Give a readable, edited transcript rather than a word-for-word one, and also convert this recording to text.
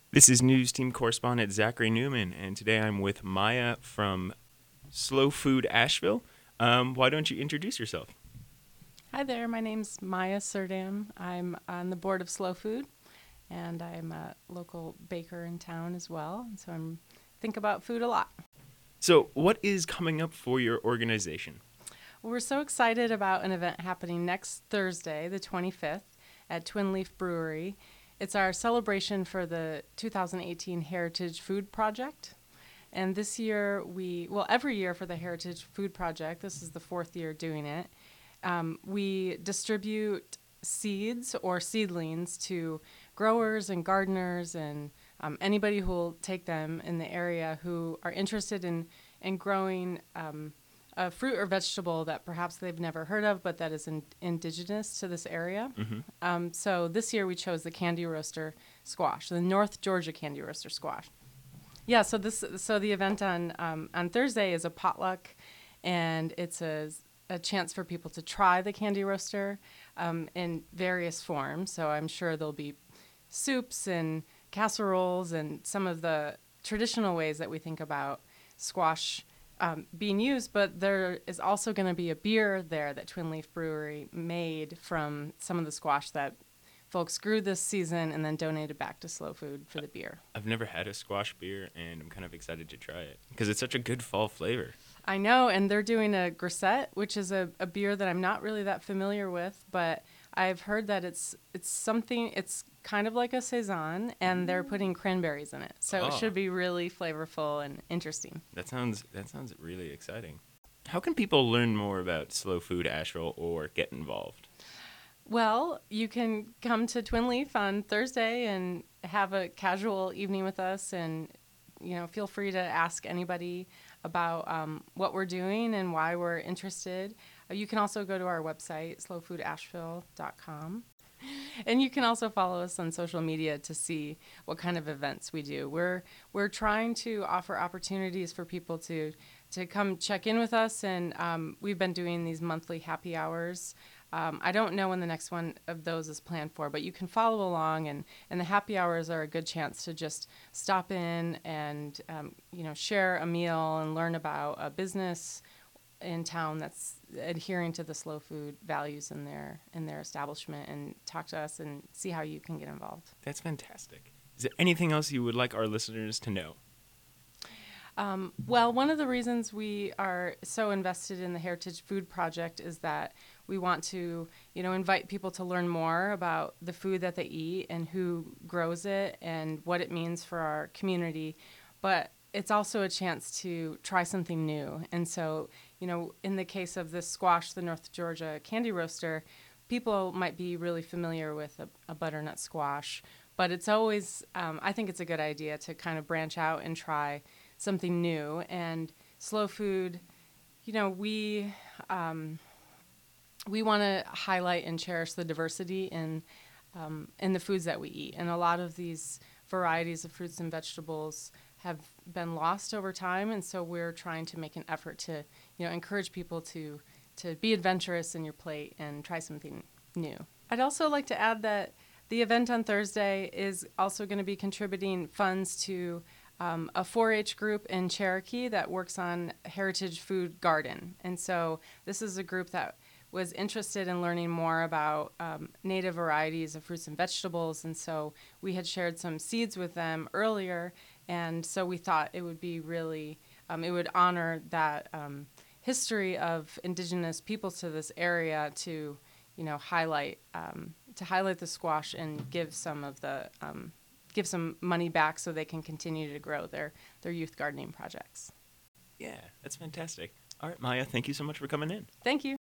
This is News Team Correspondent Zachary Newman, and today I'm with Maya from Slow Food Asheville. Why don't you introduce yourself? Hi there, my name's Maya Surdam. I'm on the board of Slow Food, and I'm a local baker in town as well. And so I think about food a lot. So, what is coming up for your organization? We're so excited about an event happening next Thursday, the 25th, at Twin Leaf Brewery. It's our celebration for the 2018 Heritage Food Project. And this year, every year for the Heritage Food Project, this is the fourth year doing it, we distribute seeds or seedlings to growers and gardeners and anybody who will take them in the area who are interested in growing a fruit or vegetable that perhaps they've never heard of, but that is indigenous to this area. So this year we chose the Candy Roaster squash, the North Georgia Candy Roaster squash. Yeah, so the event on Thursday is a potluck, and it's a chance for people to try the Candy Roaster in various forms. So I'm sure there'll be soups and casseroles and some of the traditional ways that we think about squash being used, but there is also going to be a beer there that Twin Leaf Brewery made from some of the squash that folks grew this season and then donated back to Slow Food for the beer. I've never had a squash beer, and I'm kind of excited to try it because it's such a good fall flavor. I know, and they're doing a grisette, which is a beer that I'm not really that familiar with, but I've heard that it's kind of like a saison, and they're putting cranberries in it, so It should be really flavorful and interesting. That sounds really exciting. How can people learn more about Slow Food Asheville or get involved? Well, you can come to Twin Leaf on Thursday and have a casual evening with us, and feel free to ask anybody about what we're doing and why we're interested. You can also go to our website, slowfoodasheville.com. And you can also follow us on social media to see what kind of events we do. We're trying to offer opportunities for people to come check in with us, and we've been doing these monthly happy hours. I don't know when the next one of those is planned for, but you can follow along, and the happy hours are a good chance to just stop in and share a meal and learn about a business in town that's adhering to the slow food values in their establishment, and talk to us and see how you can get involved. That's fantastic. Is there anything else you would like our listeners to know? Well, one of the reasons we are so invested in the Heritage Food Project is that we want to, invite people to learn more about the food that they eat and who grows it and what it means for our community. But it's also a chance to try something new. And so, in the case of this squash, the North Georgia Candy Roaster, people might be really familiar with a butternut squash. But it's always, I think it's a good idea to kind of branch out and try something new. And Slow Food, we want to highlight and cherish the diversity in the foods that we eat. And a lot of these varieties of fruits and vegetables have been lost over time, and so we're trying to make an effort to encourage people to be adventurous in your plate and try something new. I'd also like to add that the event on Thursday is also going to be contributing funds to a 4-H group in Cherokee that works on Heritage Food Garden. And so this is a group that was interested in learning more about native varieties of fruits and vegetables. And so we had shared some seeds with them earlier. And so we thought it would be really, it would honor that history of indigenous peoples to this area to, highlight the squash and give some money back so they can continue to grow their youth gardening projects. Yeah, that's fantastic. All right, Maya, thank you so much for coming in. Thank you.